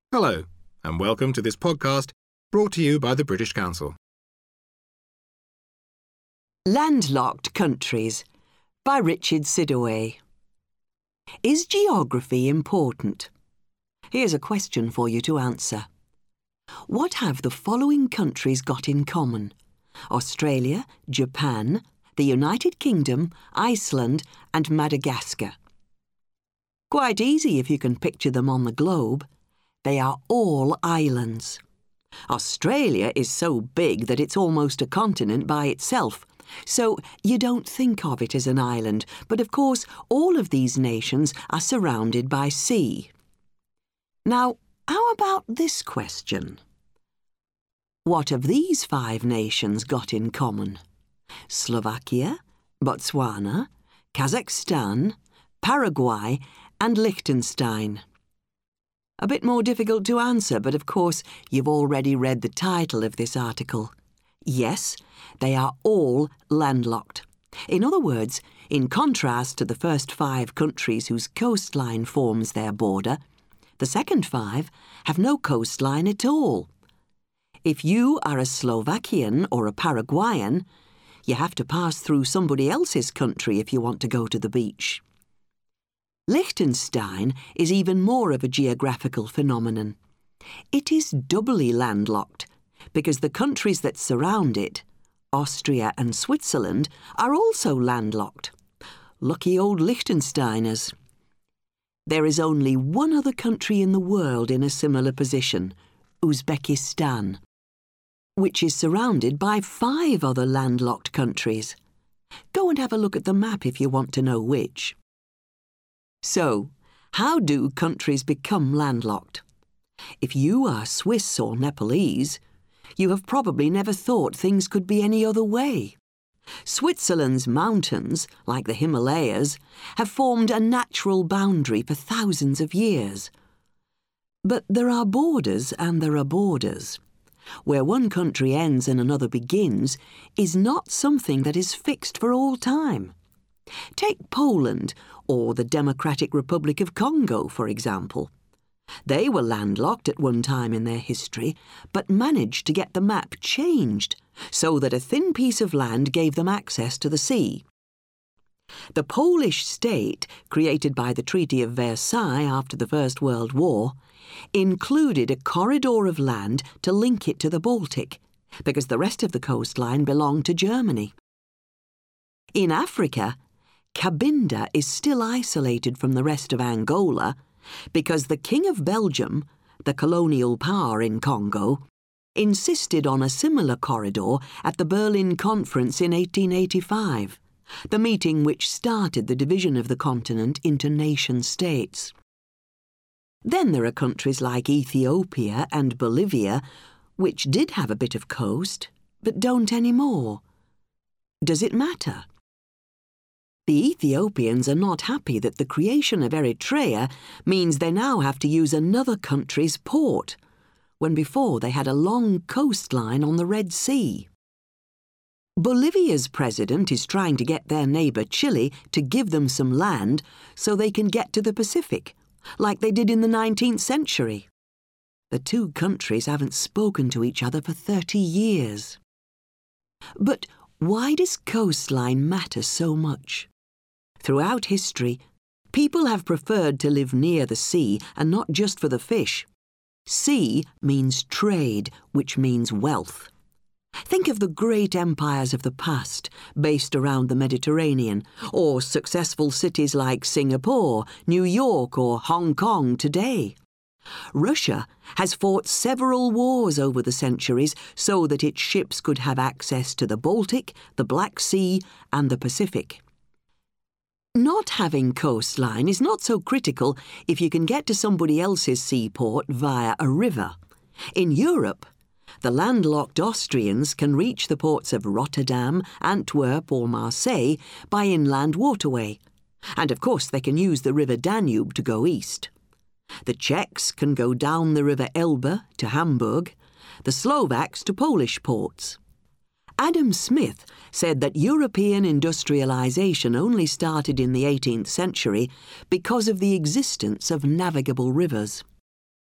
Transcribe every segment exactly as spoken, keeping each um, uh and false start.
Hello, and welcome to this podcast brought to you by the British Council. Landlocked Countries by Richard Sidaway. Is geography important? Here's a question for you to answer. What have the following countries got in common? Australia, Japan, the United Kingdom, Iceland and Madagascar. Quite easy if you can picture them on the globe. They are all islands. Australia is so big that it's almost a continent by itself, so you don't think of it as an island, but of course all of these nations are surrounded by sea. Now, how about this question? What have these five nations got in common? Slovakia, Botswana, Kazakhstan, Paraguay and Liechtenstein. A bit more difficult to answer, but of course you've already read the title of this article. Yes, they are all landlocked. In other words, in contrast to the first five countries whose coastline forms their border, the second five have no coastline at all. If you are a Slovakian or a Paraguayan, you have to pass through somebody else's country if you want to go to the beach. Liechtenstein is even more of a geographical phenomenon. It is doubly landlocked because the countries that surround it, Austria and Switzerland, are also landlocked. Lucky old Liechtensteiners. There is only one other country in the world in a similar position, Uzbekistan, which is surrounded by five other landlocked countries. Go and have a look at the map if you want to know which. So, how do countries become landlocked? If you are Swiss or Nepalese, you have probably never thought things could be any other way. Switzerland's mountains, like the Himalayas, have formed a natural boundary for thousands of years. But there are borders and there are borders. Where one country ends and another begins is not something that is fixed for all time. Take Poland or the Democratic Republic of Congo, for example. They were landlocked at one time in their history, but managed to get the map changed so that a thin piece of land gave them access to the sea. The Polish state, created by the Treaty of Versailles after the First World War, included a corridor of land to link it to the Baltic, because the rest of the coastline belonged to Germany. In Africa, Cabinda is still isolated from the rest of Angola because the King of Belgium, the colonial power in Congo, insisted on a similar corridor at the Berlin Conference in eighteen eighty-five, the meeting which started the division of the continent into nation-states. Then there are countries like Ethiopia and Bolivia, which did have a bit of coast, but don't anymore. Does it matter? The Ethiopians are not happy that the creation of Eritrea means they now have to use another country's port, when before they had a long coastline on the Red Sea. Bolivia's president is trying to get their neighbour Chile to give them some land so they can get to the Pacific, like they did in the nineteenth century. The two countries haven't spoken to each other for thirty years. But why does coastline matter so much? Throughout history, people have preferred to live near the sea, and not just for the fish. Sea means trade, which means wealth. Think of the great empires of the past, based around the Mediterranean, or successful cities like Singapore, New York or Hong Kong today. Russia has fought several wars over the centuries so that its ships could have access to the Baltic, the Black Sea and the Pacific. Not having coastline is not so critical if you can get to somebody else's seaport via a river. In Europe, the landlocked Austrians can reach the ports of Rotterdam, Antwerp or Marseille by inland waterway, and of course they can use the river Danube to go east. The Czechs can go down the river Elbe to Hamburg, the Slovaks to Polish ports. Adam Smith said that European industrialization only started in the eighteenth century because of the existence of navigable rivers.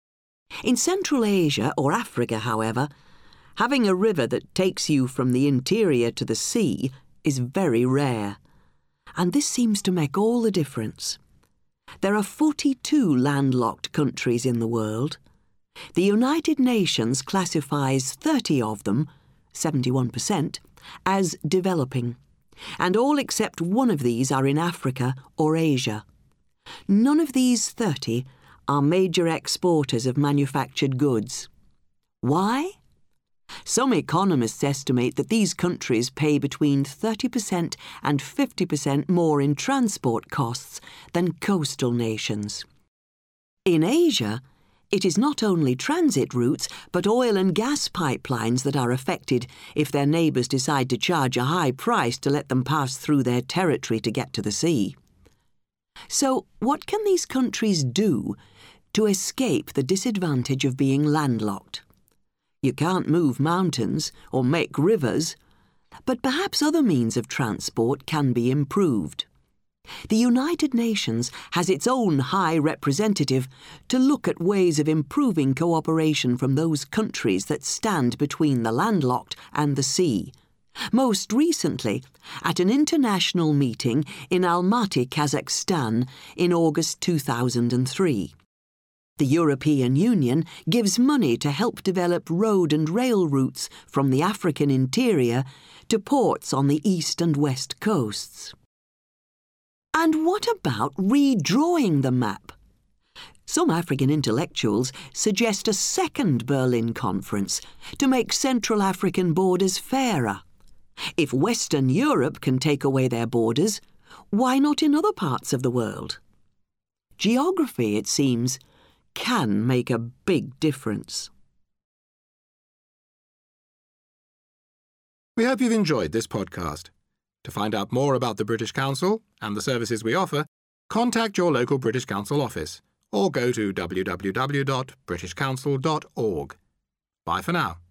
In Central Asia or Africa, however, having a river that takes you from the interior to the sea is very rare, and this seems to make all the difference. There are forty-two landlocked countries in the world. The United Nations classifies thirty of them, seventy-one percent, as developing, and all except one of these are in Africa or Asia. None of these thirty are major exporters of manufactured goods. Why? Some economists estimate that these countries pay between thirty percent and fifty percent more in transport costs than coastal nations. In Asia, it is not only transit routes but oil and gas pipelines that are affected if their neighbours decide to charge a high price to let them pass through their territory to get to the sea. So, what can these countries do to escape the disadvantage of being landlocked? You can't move mountains or make rivers, but perhaps other means of transport can be improved. The United Nations has its own High Representative to look at ways of improving cooperation from those countries that stand between the landlocked and the sea. Most recently, at an international meeting in Almaty, Kazakhstan, in August two thousand three. The European Union gives money to help develop road and rail routes from the African interior to ports on the east and west coasts. And what about redrawing the map? Some African intellectuals suggest a second Berlin Conference to make Central African borders fairer. If Western Europe can take away their borders, why not in other parts of the world? Geography, it seems, can make a big difference. We hope you've enjoyed this podcast. To find out more about the British Council and the services we offer, contact your local British Council office or go to w w w dot british council dot org. Bye for now.